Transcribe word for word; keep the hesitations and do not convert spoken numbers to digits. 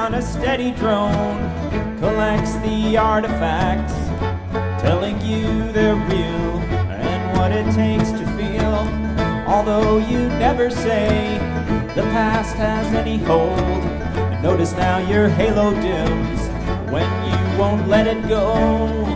on a steady drone, collects the artifacts, telling you they're real and what it takes to feel. Although you never say the past has any hold, and notice now your halo dims when you won't let it go.